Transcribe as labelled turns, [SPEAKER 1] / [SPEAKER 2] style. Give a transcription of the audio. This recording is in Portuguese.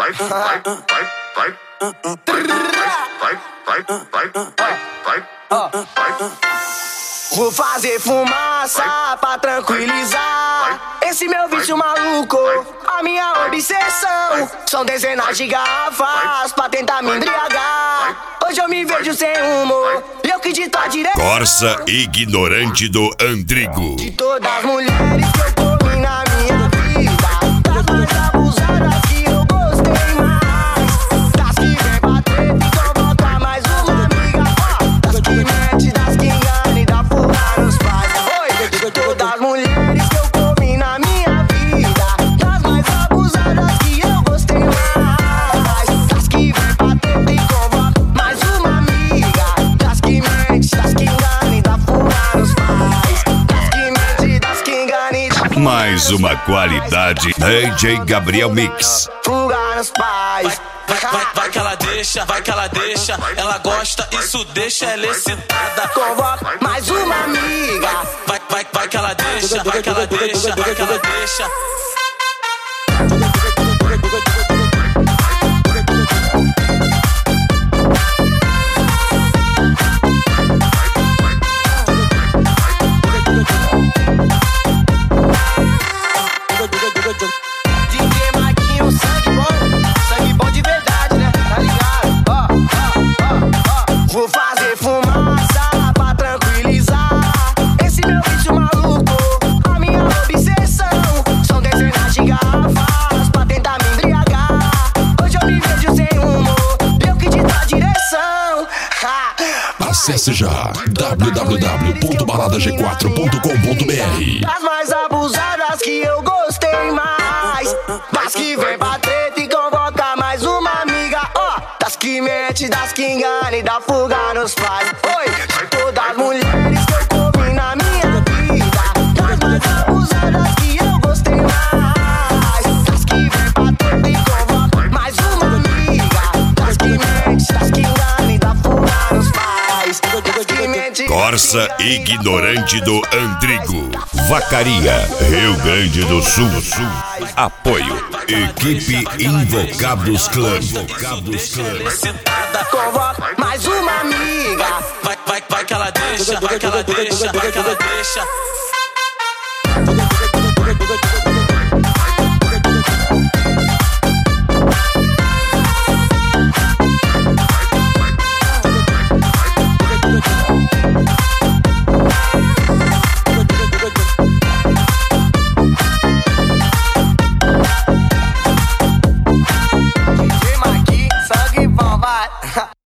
[SPEAKER 1] Vou fazer fumaça pra tranquilizar esse meu vício maluco, a minha obsessão. São dezenas de garrafas pra tentar me embriagar. Hoje eu me vejo sem humor e eu que dito a direita.
[SPEAKER 2] Corsa ignorante do Andrigo.
[SPEAKER 1] De todas as mulheres que eu comi na minha vida, das mais abusadas que eu gostei mais, das que vem pra treta e convoca mais uma amiga, das que mete, das que engana e dá porra nos pais. Oi, de todas as mulheres que eu comi na minha vida, das mais abusadas que eu gostei mais, das que vem pra treta e convoca mais uma amiga, das que mete, das que engana e dá porra nos pais, das que mete, das que engana e dá porra.
[SPEAKER 2] Mais uma qualidade DJ Gabriel Mix.
[SPEAKER 1] Fuga nos pais.
[SPEAKER 3] Vai que ela deixa, vai que ela deixa. Ela gosta, isso deixa ela excitada.
[SPEAKER 1] Convoca mais uma amiga.
[SPEAKER 3] Vai que ela deixa, vai que ela deixa, vai que ela deixa.
[SPEAKER 1] DJ Marquinhos, sangue bom de verdade, né? Tá ligado? Vou fazer fumaça pra tranquilizar esse meu vício maluco, a minha obsessão. São dezenas de garrafas pra tentar me embriagar. Hoje eu me vejo sem humor e eu que dito a direção.
[SPEAKER 4] Acesse já www.baladag4.com.br.
[SPEAKER 1] Das mais abusadas que eu gostei mais, das que vem pra treta e convoca mais uma amiga, das que mete, das que engana e dá fuga nos pais. Oi, de todas as mulheres que eu comi na minha vida, das mais abusadas que eu gostei mais, das que vem pra treta e convoca mais uma amiga, das que mete, das que engana e dá fuga nos pais, das que mete.
[SPEAKER 2] Corsa ignorante do Andrigo. Vacaria, Rio Grande do Sul. Apoio Equipe Invocados Clã.
[SPEAKER 1] Convoca mais uma amiga.
[SPEAKER 3] Vai que ela deixa, vai que ela deixa, vai que ela deixa.